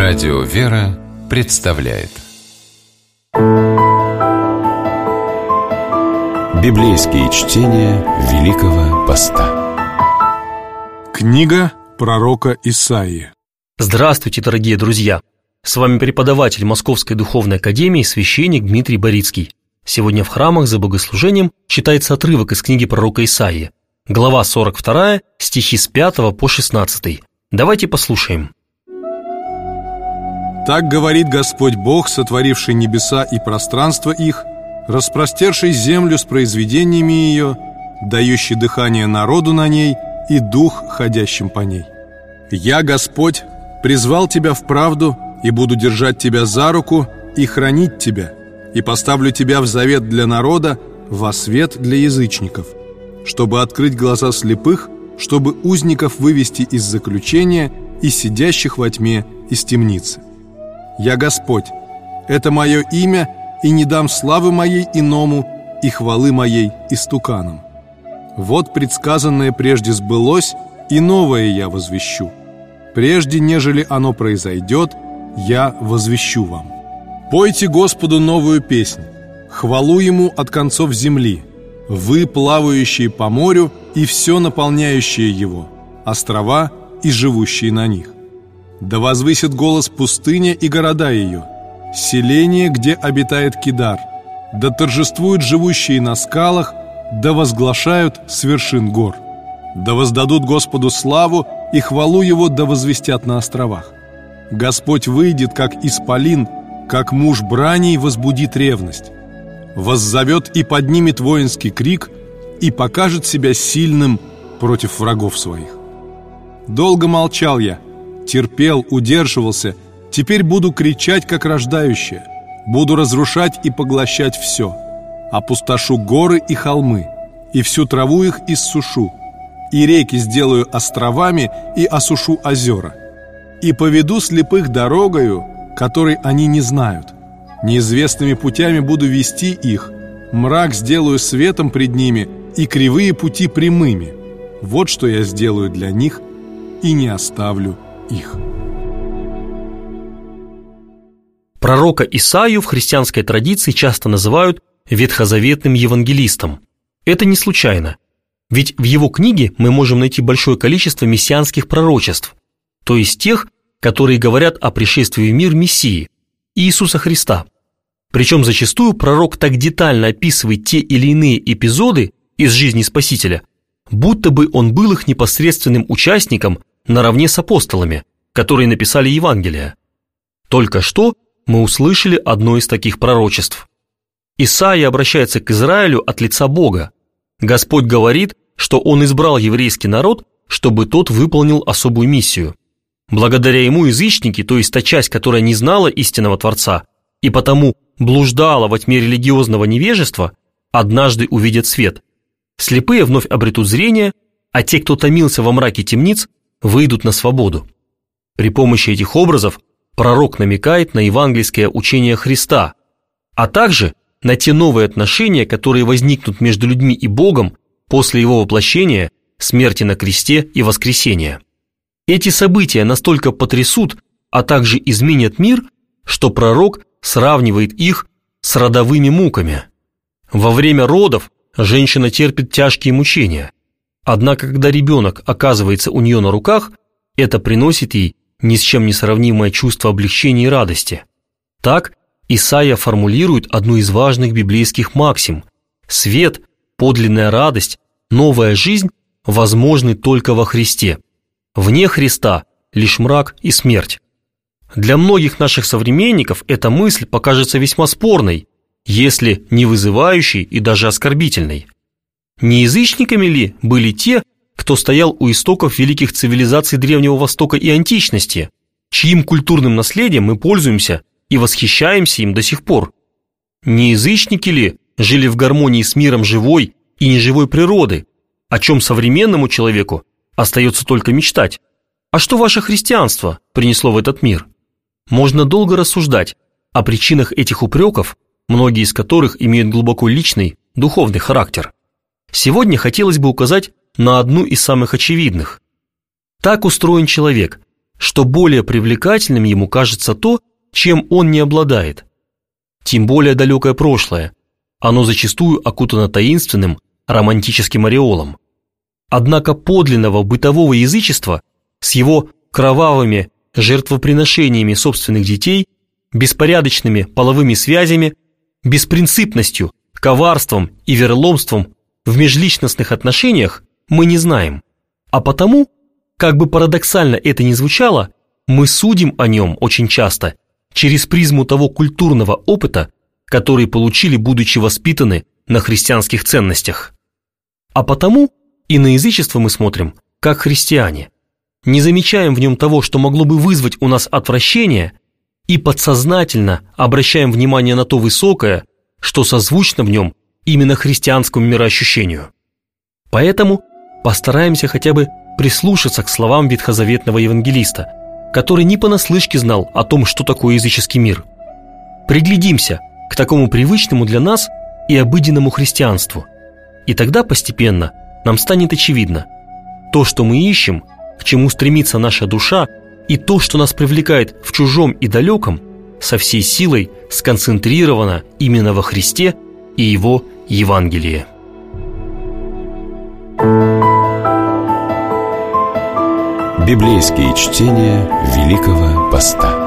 Радио «Вера» представляет библейские чтения Великого Поста. Книга пророка Исаии. Здравствуйте, дорогие друзья! С вами преподаватель Московской духовной академии, священник Дмитрий Борицкий. Сегодня в храмах за богослужением читается отрывок из книги пророка Исаии, глава 42, стихи с 5 по 16. Давайте послушаем. «Так говорит Господь Бог, сотворивший небеса и пространство их, распростерший землю с произведениями ее, дающий дыхание народу на ней и дух, ходящим по ней. Я, Господь, призвал тебя в правду и буду держать тебя за руку и хранить тебя, и поставлю тебя в завет для народа, во свет для язычников, чтобы открыть глаза слепых, чтобы узников вывести из заключения и сидящих во тьме из темницы. Я Господь, это мое имя, и не дам славы моей иному, и хвалы моей истуканам. Вот предсказанное прежде сбылось, и новое я возвещу. Прежде, нежели оно произойдет, я возвещу вам. Пойте Господу новую песнь, хвалу Ему от концов земли, вы, плавающие по морю, и все наполняющее его, острова и живущие на них. Да возвысит голос пустыня и города ее, селение, где обитает Кедар. Да торжествуют живущие на скалах, да возглашают с вершин гор. Да воздадут Господу славу, и хвалу Его да возвестят на островах. Господь выйдет, как исполин, как муж браней возбудит ревность. Воззовет и поднимет воинский крик, и покажет себя сильным против врагов своих. Долго молчал я, терпел, удерживался. Теперь буду кричать, как рождающая. Буду разрушать и поглощать все. Опустошу горы и холмы, и всю траву их иссушу. И реки сделаю островами, и осушу озера. И поведу слепых дорогою, которой они не знают. Неизвестными путями буду вести их. Мрак сделаю светом пред ними, и кривые пути прямыми. Вот что я сделаю для них, и не оставлю их». Пророка Исаию в христианской традиции часто называют ветхозаветным евангелистом. Это не случайно, ведь в его книге мы можем найти большое количество мессианских пророчеств, то есть тех, которые говорят о пришествии в мир Мессии, Иисуса Христа. Причем зачастую пророк так детально описывает те или иные эпизоды из жизни Спасителя, будто бы он был их непосредственным участником наравне с апостолами, которые написали Евангелие. Только что мы услышали одно из таких пророчеств. Исаия обращается к Израилю от лица Бога. Господь говорит, что Он избрал еврейский народ, чтобы тот выполнил особую миссию. Благодаря ему язычники, то есть та часть, которая не знала истинного Творца и потому блуждала во тьме религиозного невежества, однажды увидят свет. Слепые вновь обретут зрение, а те, кто томился во мраке темниц, выйдут на свободу. При помощи этих образов пророк намекает на евангельское учение Христа, а также на те новые отношения, которые возникнут между людьми и Богом после Его воплощения, смерти на кресте и воскресения. Эти события настолько потрясут, а также изменят мир, что пророк сравнивает их с родовыми муками. Во время родов женщина терпит тяжкие мучения, однако когда ребенок оказывается у нее на руках, это приносит ей ни с чем не сравнимое чувство облегчения и радости. Так Исаия формулирует одну из важных библейских максим: свет, подлинная радость, новая жизнь возможны только во Христе. Вне Христа лишь мрак и смерть. Для многих наших современников эта мысль покажется весьма спорной, если не вызывающей и даже оскорбительной. Не язычниками ли были те, кто стоял у истоков великих цивилизаций Древнего Востока и античности, чьим культурным наследием мы пользуемся и восхищаемся им до сих пор? Не язычники ли жили в гармонии с миром живой и неживой природы, о чем современному человеку остается только мечтать? А что ваше христианство принесло в этот мир? Можно долго рассуждать о причинах этих упреков, многие из которых имеют глубоко личный, духовный характер. Сегодня хотелось бы указать на одну из самых очевидных. Так устроен человек, что более привлекательным ему кажется то, чем он не обладает. Тем более далекое прошлое, оно зачастую окутано таинственным романтическим ореолом. Однако подлинного бытового язычества с его кровавыми жертвоприношениями собственных детей, беспорядочными половыми связями, беспринципностью, коварством и вероломством в межличностных отношениях мы не знаем. А потому, как бы парадоксально это ни звучало, мы судим о нем очень часто через призму того культурного опыта, который получили, будучи воспитаны на христианских ценностях. А потому и на язычество мы смотрим, как христиане, не замечаем в нем того, что могло бы вызвать у нас отвращение, и подсознательно обращаем внимание на то высокое, что созвучно в нем именно христианскому мироощущению. Поэтому постараемся хотя бы прислушаться к словам ветхозаветного евангелиста, который не понаслышке знал о том, что такое языческий мир. Приглядимся к такому привычному для нас и обыденному христианству, и тогда постепенно нам станет очевидно: то, что мы ищем, к чему стремится наша душа, и то, что нас привлекает в чужом и далеком, со всей силой сконцентрировано именно во Христе и Его Евангелии. Библейские чтения Великого Поста.